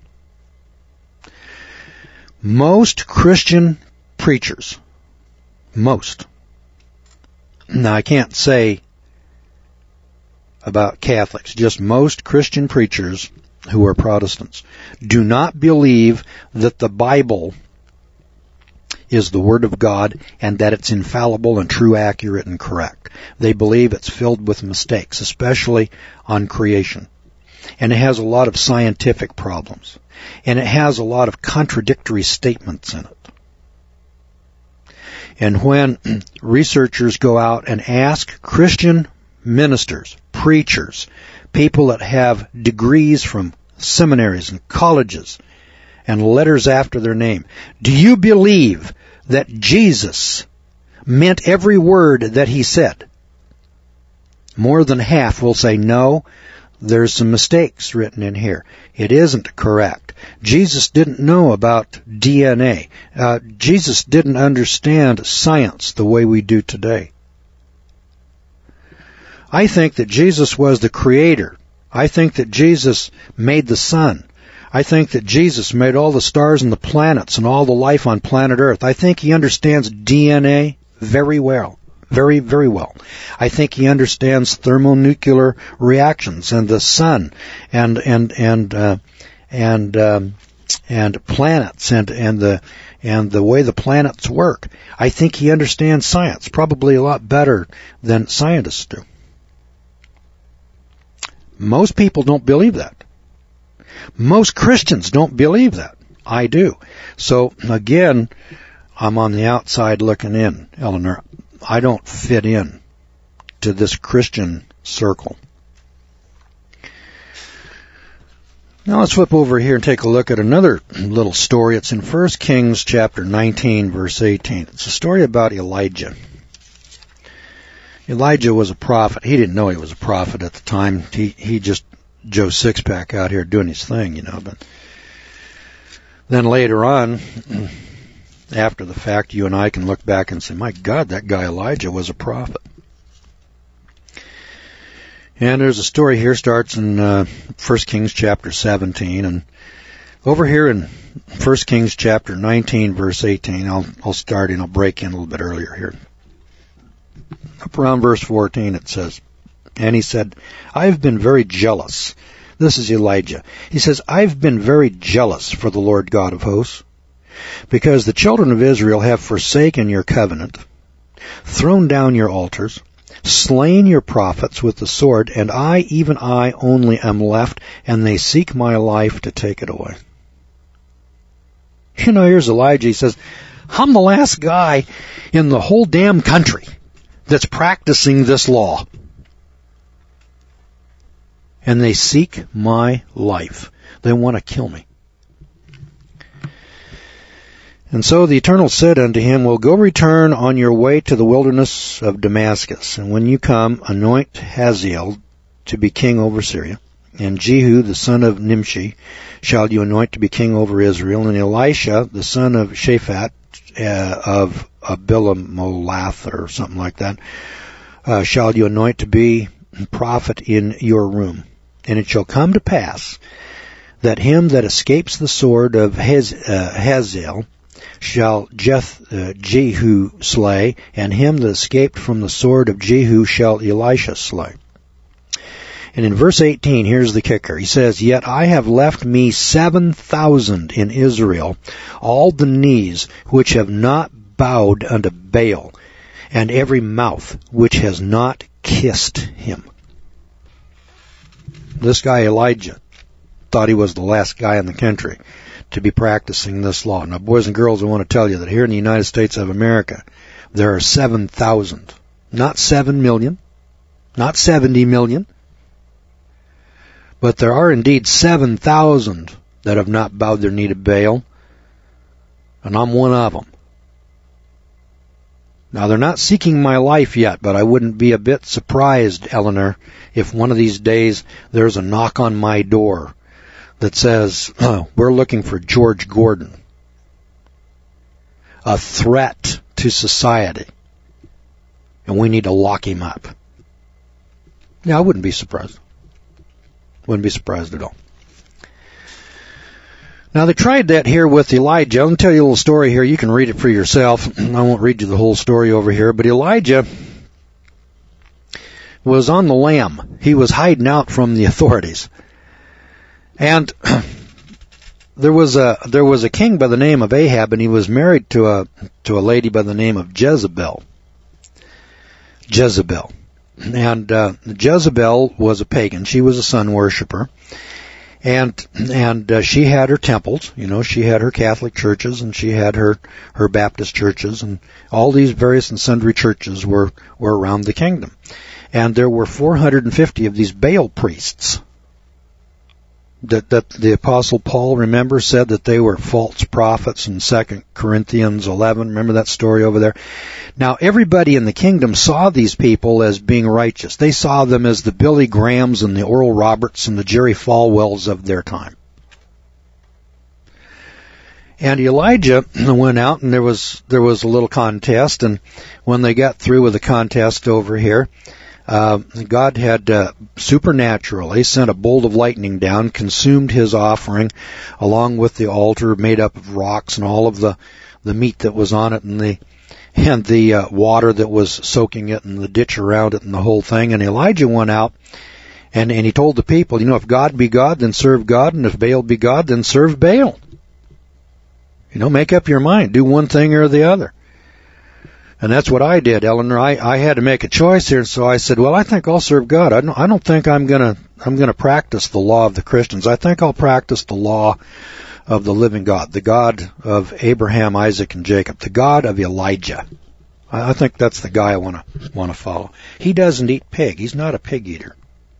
S1: Most Christian preachers, most, now I can't say about Catholics, just most Christian preachers who are Protestants, do not believe that the Bible is the Word of God and that it's infallible and true, accurate, and correct. They believe it's filled with mistakes, especially on creation. And it has a lot of scientific problems. And it has a lot of contradictory statements in it. And when researchers go out and ask Christian ministers, preachers, people that have degrees from seminaries and colleges and letters after their name, do you believe that Jesus meant every word that he said? More than half will say, no, there's some mistakes written in here. It isn't correct. Jesus didn't know about DNA. Jesus didn't understand science the way we do today. I think that Jesus was the creator. I think that Jesus made the sun. I think that Jesus made all the stars and the planets and all the life on planet Earth. I think he understands DNA very well. Very, very well. I think he understands thermonuclear reactions and the sun and planets and the way the planets work. I think he understands science probably a lot better than scientists do. Most people don't believe that. Most Christians don't believe that. I do. So again, I'm on the outside looking in, Eleanor. I don't fit in to this Christian circle. Now let's flip over here and take a look at another little story. It's in 1 Kings chapter 19, verse 18. It's a story about Elijah. Elijah was a prophet. He didn't know he was a prophet at the time. He just Joe Sixpack out here doing his thing, But then later on, after the fact, you and I can look back and say, my God, that guy Elijah was a prophet. And there's a story here, starts in 1 Kings chapter 17, and over here in 1 Kings chapter 19, verse 18, I'll start and I'll break in a little bit earlier here. Up around verse 14 it says, and he said, I've been very jealous. This is Elijah. He says, I've been very jealous for the Lord God of hosts, because the children of Israel have forsaken your covenant, thrown down your altars, slain your prophets with the sword, and I, even I only am left, and they seek my life to take it away. You know, here's Elijah. He says, I'm the last guy in the whole damn country that's practicing this law. And they seek my life. They want to kill me. And so the Eternal said unto him, well, go return on your way to the wilderness of Damascus, and when you come, anoint Hazael to be king over Syria, and Jehu the son of Nimshi shall you anoint to be king over Israel, and Elisha the son of Shaphat of Abilamolath, or something like that, shall you anoint to be prophet in your room. And it shall come to pass that him that escapes the sword of Hazael shall Jehu slay, and him that escaped from the sword of Jehu shall Elisha slay. And in verse 18, here's the kicker. He says, yet I have left me 7,000 in Israel, all the knees which have not bowed unto Baal, and every mouth which has not kissed him. This guy Elijah thought he was the last guy in the country to be practicing this law. Now, boys and girls, I want to tell you that here in the United States of America, there are 7,000. Not 7 million, not 70 million, but there are indeed 7,000 that have not bowed their knee to Baal, and I'm one of them. Now, they're not seeking my life yet, but I wouldn't be a bit surprised, Eleanor, if one of these days there's a knock on my door that says, we're looking for George Gordon, a threat to society, and we need to lock him up. Yeah, I wouldn't be surprised. Wouldn't be surprised at all. Now, they tried that here with Elijah. I'll tell you a little story here. You can read it for yourself. I won't read you the whole story over here. But Elijah was on the lam. He was hiding out from the authorities. And there was a king by the name of Ahab, and he was married to a lady by the name of Jezebel. And Jezebel was a pagan. She was a sun worshiper. And she had her temples, you know, she had her Catholic churches, and she had her Baptist churches, and all these various and sundry churches were around the kingdom. And there were 450 of these Baal priests that the Apostle Paul, remember, said that they were false prophets in 2 Corinthians 11. Remember that story over there? Now, everybody in the kingdom saw these people as being righteous. They saw them as the Billy Grahams and the Oral Roberts and the Jerry Falwells of their time. And Elijah went out, and there was a little contest, and when they got through with the contest over here, God had supernaturally sent a bolt of lightning down, consumed his offering, along with the altar made up of rocks and all of the meat that was on it, and the water that was soaking it, and the ditch around it, and the whole thing. And Elijah went out, and he told the people, you know, if God be God, then serve God, and if Baal be God, then serve Baal. You know, make up your mind. Do one thing or the other. And that's what I did, Eleanor. I had to make a choice here, so I said, well, I think I'll serve God. I don't think I'm gonna practice the law of the Christians. I think I'll practice the law of the living God, the God of Abraham, Isaac, and Jacob, the God of Elijah. I think that's the guy I want to follow. He doesn't eat pig. He's not a pig eater.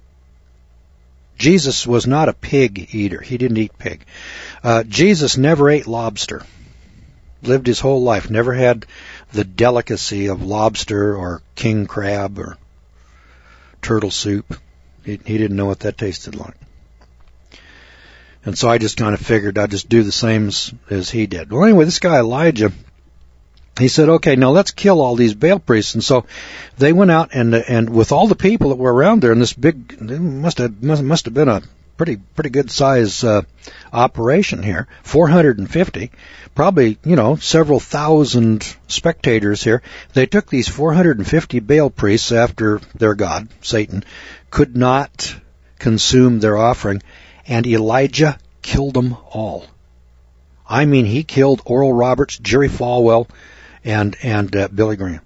S1: Jesus was not a pig eater. He didn't eat pig. Jesus never ate lobster. Lived his whole life. Never had the delicacy of lobster or king crab or turtle soup. He didn't know what that tasted like. And so I just kind of figured I'd just do the same as he did. Well, anyway, this guy Elijah, he said, okay, now let's kill all these Baal priests. And so they went out and with all the people that were around there, and this big, it must have been a pretty good size operation here, 450, probably, several thousand spectators here. They took these 450 Baal priests after their god, Satan, could not consume their offering, and Elijah killed them all. I mean, he killed Oral Roberts, Jerry Falwell, and Billy Graham.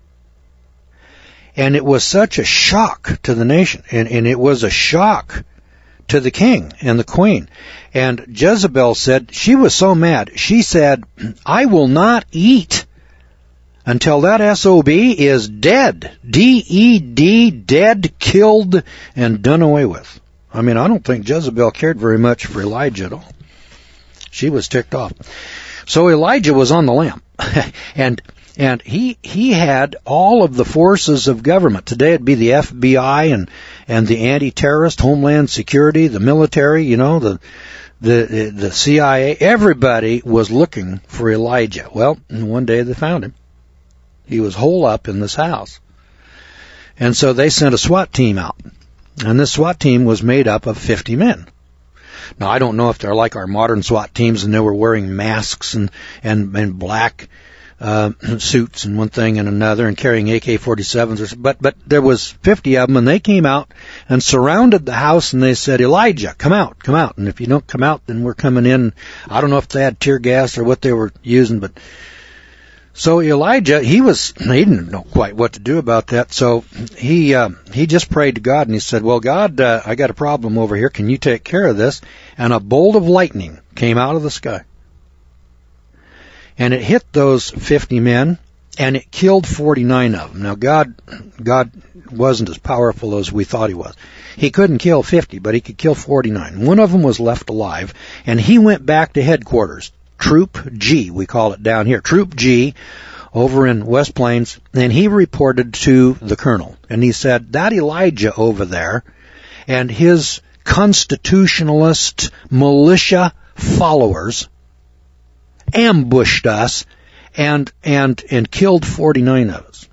S1: And it was such a shock to the nation, and it was a shock to the king and the queen. And Jezebel said, she was so mad, she said, I will not eat until that SOB is dead. D-E-D, dead, killed, and done away with. I mean, I don't think Jezebel cared very much for Elijah at all. She was ticked off. So Elijah was on the lam. And he had all of the forces of government. Today it'd be the FBI and the anti-terrorist, Homeland Security, the military, the CIA. Everybody was looking for Elijah. Well, one day they found him. He was holed up in this house. And so they sent a SWAT team out. And this SWAT team was made up of 50 men. Now, I don't know if they're like our modern SWAT teams and they were wearing masks and black suits and one thing and another and carrying AK-47s, but there was 50 of them, and they came out and surrounded the house, and they said, Elijah, come out, and if you don't come out, then we're coming in. I don't know if they had tear gas or what they were using, but so Elijah, he didn't know quite what to do about that, so he just prayed to God, and he said, well, God, I got a problem over here, can you take care of this? And a bolt of lightning came out of the sky. And it hit those 50 men, and it killed 49 of them. Now, God wasn't as powerful as we thought he was. He couldn't kill 50, but he could kill 49. One of them was left alive, and he went back to headquarters, Troop G, we call it down here, Troop G, over in West Plains, and he reported to the colonel. And he said, that Elijah over there and his constitutionalist militia followers ambushed us and killed 49 of us.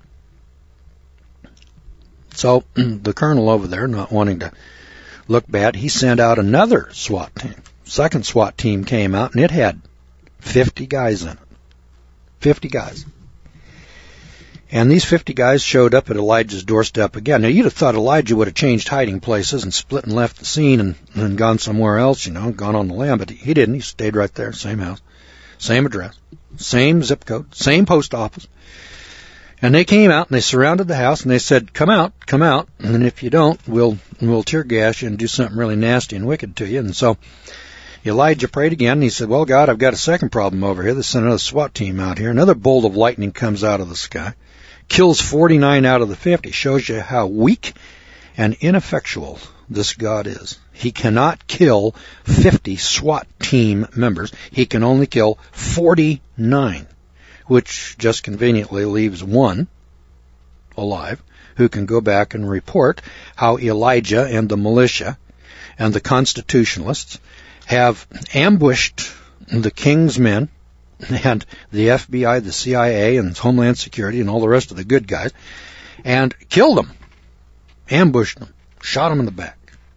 S1: So the colonel over there, not wanting to look bad, he sent out another SWAT team. Second SWAT team came out, and it had 50 guys in it. 50 guys. And these 50 guys showed up at Elijah's doorstep again. Now, you'd have thought Elijah would have changed hiding places and split and left the scene and gone somewhere else, gone on the lam, but he didn't. He stayed right there, same house. Same address, same zip code, same post office. And they came out and they surrounded the house and they said, come out, and if you don't, we'll tear gas you and do something really nasty and wicked to you. And so Elijah prayed again, and he said, well, God, I've got a second problem over here. They sent another SWAT team out here. Another bolt of lightning comes out of the sky, kills 49 out of the 50. Shows you how weak and ineffectual this God is. He cannot kill 50 SWAT team members. He can only kill 49, which just conveniently leaves one alive who can go back and report how Elijah and the militia and the constitutionalists have ambushed the king's men and the FBI, the CIA, and Homeland Security and all the rest of the good guys, and killed them, ambushed them, shot them in the back.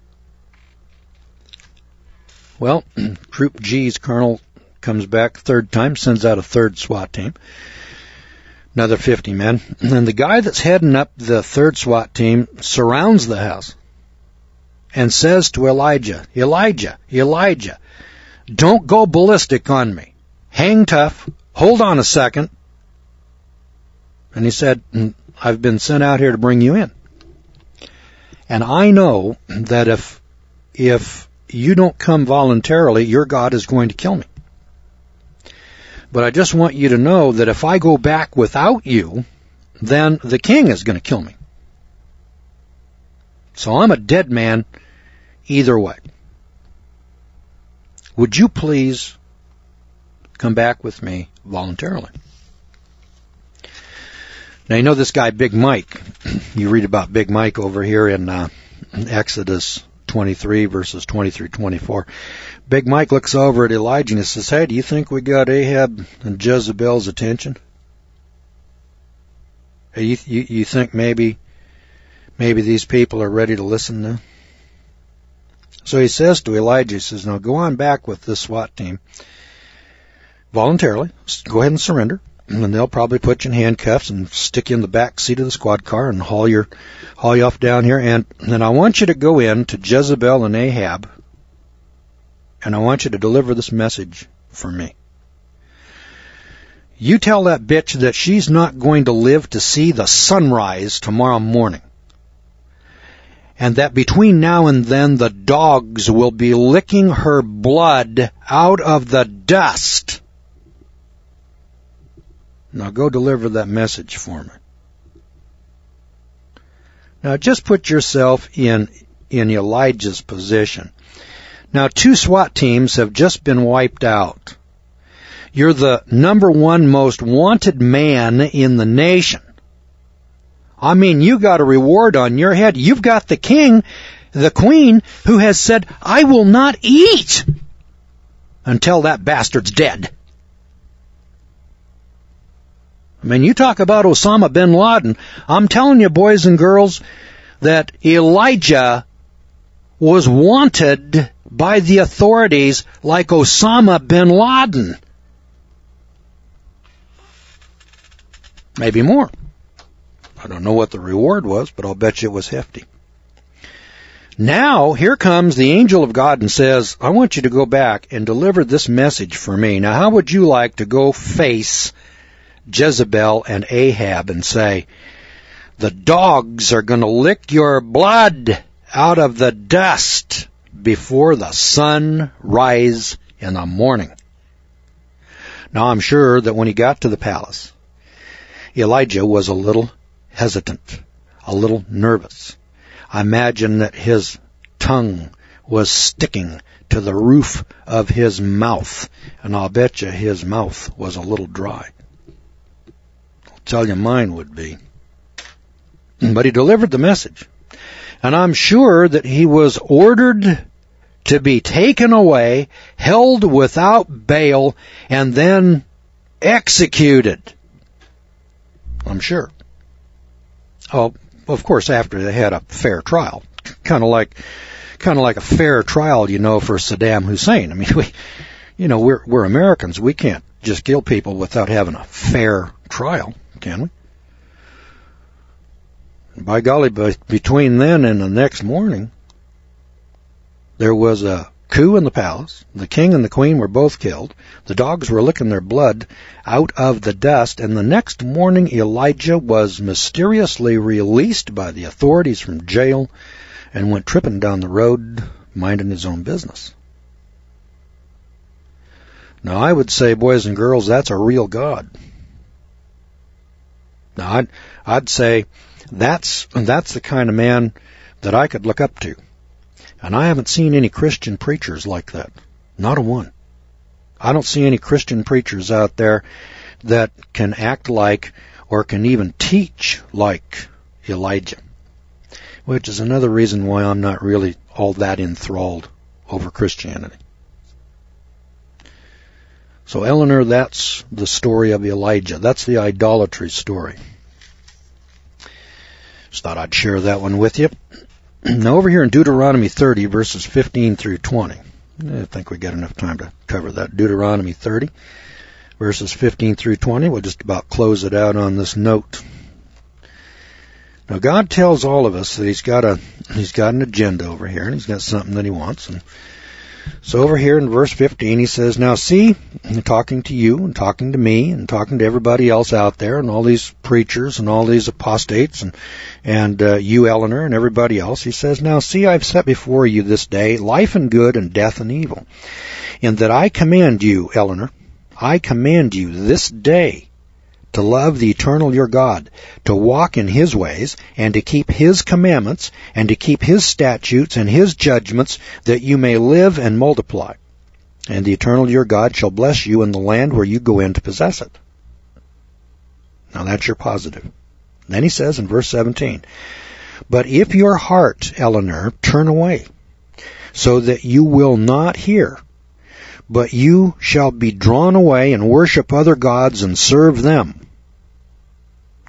S1: Well, Troop G's colonel comes back third time, sends out a third SWAT team, another 50 men, and the guy that's heading up the third SWAT team surrounds the house and says to Elijah, Elijah, don't go ballistic on me. Hang tough. Hold on a second. And he said, I've been sent out here to bring you in. And I know that if you don't come voluntarily, your God is going to kill me. But I just want you to know that if I go back without you, then the king is going to kill me. So I'm a dead man either way. Would you please come back with me voluntarily? Now, you know this guy, Big Mike. You read about Big Mike over here in Exodus 23, verses 20 through 24. Big Mike looks over at Elijah and he says, hey, do you think we got Ahab and Jezebel's attention? You think maybe these people are ready to listen now? So he says to Elijah, he says, now go on back with this SWAT team voluntarily. Go ahead and surrender. And they'll probably put you in handcuffs and stick you in the back seat of the squad car and haul you off down here. And I want you to go in to Jezebel and Ahab, and I want you to deliver this message for me. You tell that bitch that she's not going to live to see the sunrise tomorrow morning, and that between now and then the dogs will be licking her blood out of the dust. Now go deliver that message for me. Now just put yourself in Elijah's position. Now 2 SWAT teams have just been wiped out. You're the number 1 most wanted man in the nation. I mean, you got a reward on your head. You've got the king, the queen, who has said, I will not eat until that bastard's dead. I mean, you talk about Osama bin Laden. I'm telling you, boys and girls, that Elijah was wanted by the authorities like Osama bin Laden. Maybe more. I don't know what the reward was, but I'll bet you it was hefty. Now, here comes the angel of God and says, I want you to go back and deliver this message for me. Now, how would you like to go face Jezebel and Ahab and say, the dogs are going to lick your blood out of the dust before the sun rise in the morning? Now, I'm sure that when he got to the palace, Elijah was a little hesitant, a little nervous. I imagine that his tongue was sticking to the roof of his mouth, and I'll bet you his mouth was a little dry. I'll tell you mine would be. But he delivered the message, and I'm sure that he was ordered to be taken away, held without bail, and then executed. I'm sure. Oh, of course, after they had a fair trial, kind of like a fair trial, for Saddam Hussein. I mean, we're Americans. We can't just kill people without having a fair trial, can we? By golly, between then and the next morning, there was a coup in the palace. The king and the queen were both killed. The dogs were licking their blood out of the dust, and the next morning Elijah was mysteriously released by the authorities from jail and went tripping down the road, minding his own business. Now, I would say, boys and girls, that's a real God. Now, I'd say that's the kind of man that I could look up to. And I haven't seen any Christian preachers like that. Not a one. I don't see any Christian preachers out there that can act like or can even teach like Elijah. Which is another reason why I'm not really all that enthralled over Christianity. So, Eleanor, that's the story of Elijah. That's the idolatry story. Just thought I'd share that one with you. Now, over here in Deuteronomy 30, verses 15 through 20. I think we got enough time to cover that. Deuteronomy 30, verses 15 through 20. We'll just about close it out on this note. Now, God tells all of us that He's got an agenda over here, and He's got something that He wants. And so over here in verse 15, He says, now see, I'm talking to you and talking to me and talking to everybody else out there and all these preachers and all these apostates and you, Eleanor, and everybody else. He says, now see, I've set before you this day life and good and death and evil. And that I command you, Eleanor, I command you this day to love the eternal your God, to walk in His ways, and to keep His commandments, and to keep His statutes and His judgments, that you may live and multiply. And the eternal your God shall bless you in the land where you go in to possess it. Now that's your positive. Then he says in verse 17, but if your heart, Eleanor, turn away, so that you will not hear, but you shall be drawn away and worship other gods and serve them.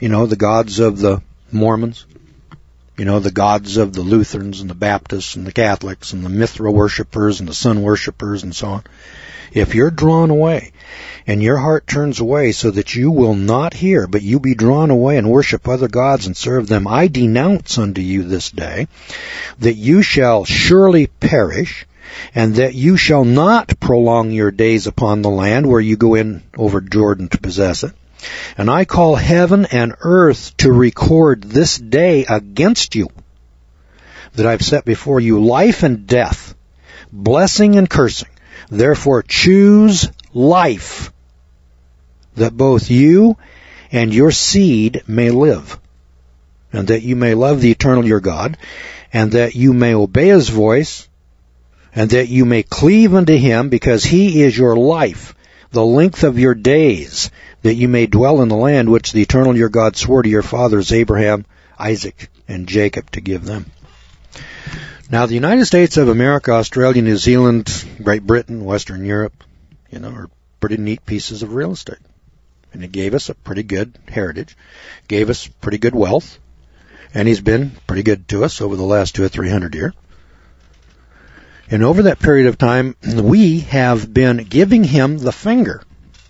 S1: You know, the gods of the Mormons. You know, the gods of the Lutherans and the Baptists and the Catholics and the Mithra worshippers and the sun worshippers and so on. If you're drawn away and your heart turns away so that you will not hear, but you be drawn away and worship other gods and serve them, I denounce unto you this day that you shall surely perish, and that you shall not prolong your days upon the land where you go in over Jordan to possess it. And I call heaven and earth to record this day against you, that I've set before you life and death, blessing and cursing. Therefore choose life, that both you and your seed may live, and that you may love the eternal your God, and that you may obey his voice, and that you may cleave unto him, because he is your life, the length of your days, that you may dwell in the land which the eternal your God swore to your fathers Abraham, Isaac, and Jacob to give them. Now, the United States of America, Australia, New Zealand, Great Britain, Western Europe, you know, are pretty neat pieces of real estate. And it gave us a pretty good heritage, gave us pretty good wealth, and he's been pretty good to us over the last 200 or 300 years. And over that period of time, we have been giving him the finger.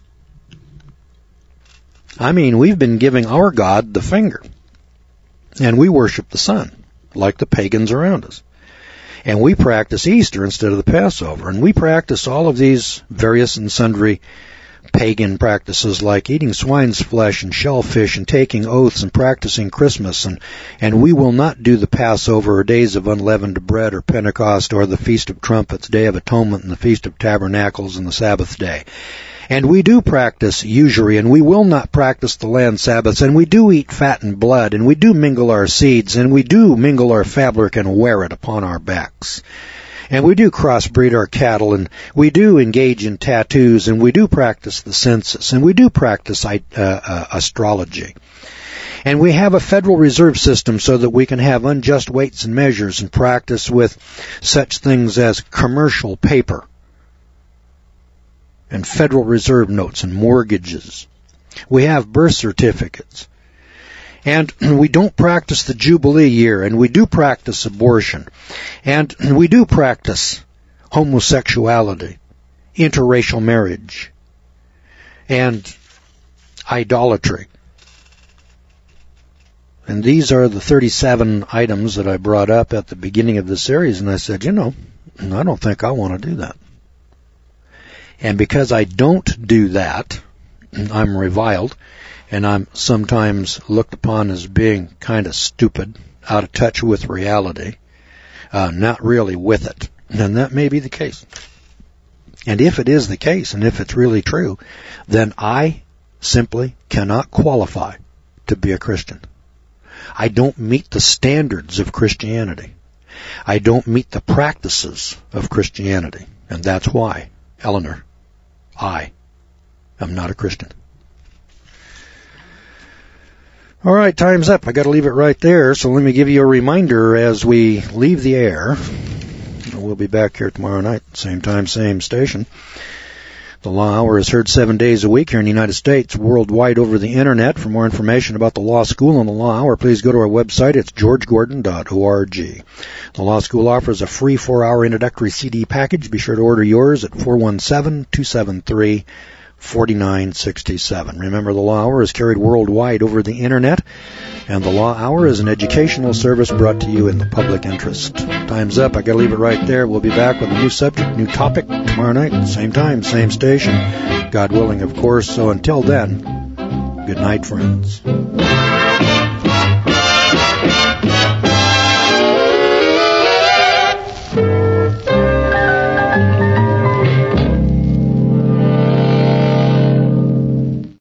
S1: I mean, we've been giving our God the finger. And we worship the sun, like the pagans around us. And we practice Easter instead of the Passover. And we practice all of these various and sundry pagan practices like eating swine's flesh and shellfish and taking oaths and practicing Christmas. And we will not do the Passover or days of unleavened bread or Pentecost or the Feast of Trumpets, Day of Atonement, and the Feast of Tabernacles and the Sabbath day. And we do practice usury, and we will not practice the land Sabbaths, and we do eat fat and blood, and we do mingle our seeds, and we do mingle our fabric and wear it upon our backs. And we do crossbreed our cattle, and we do engage in tattoos, and we do practice the census, and we do practice astrology. And we have a Federal Reserve System so that we can have unjust weights and measures and practice with such things as commercial paper and Federal Reserve notes and mortgages. We have birth certificates. And we don't practice the Jubilee year, and we do practice abortion. And we do practice homosexuality, interracial marriage, and idolatry. And these are the 37 items that I brought up at the beginning of the series, and I said, you know, I don't think I want to do that. And because I don't do that, I'm reviled, and I'm sometimes looked upon as being kind of stupid, out of touch with reality, not really with it. And that may be the case. And if it is the case, and if it's really true, then I simply cannot qualify to be a Christian. I don't meet the standards of Christianity. I don't meet the practices of Christianity. And that's why, Eleanor, I am not a Christian. All right, time's up. I got to leave it right there. So let me give you a reminder as we leave the air. We'll be back here tomorrow night, same time, same station. The Law Hour is heard 7 days a week here in the United States, worldwide over the Internet. For more information about the Law School and the Law Hour, please go to our website. It's georgegordon.org. The Law School offers a free 4-hour introductory CD package. Be sure to order yours at 417-273-4967. Remember, the Law Hour is carried worldwide over the Internet, and the Law Hour is an educational service brought to you in the public interest. Time's up. I got to leave it right there. We'll be back with a new subject, new topic tomorrow night, same time, same station. God willing, of course. So until then, good night, friends.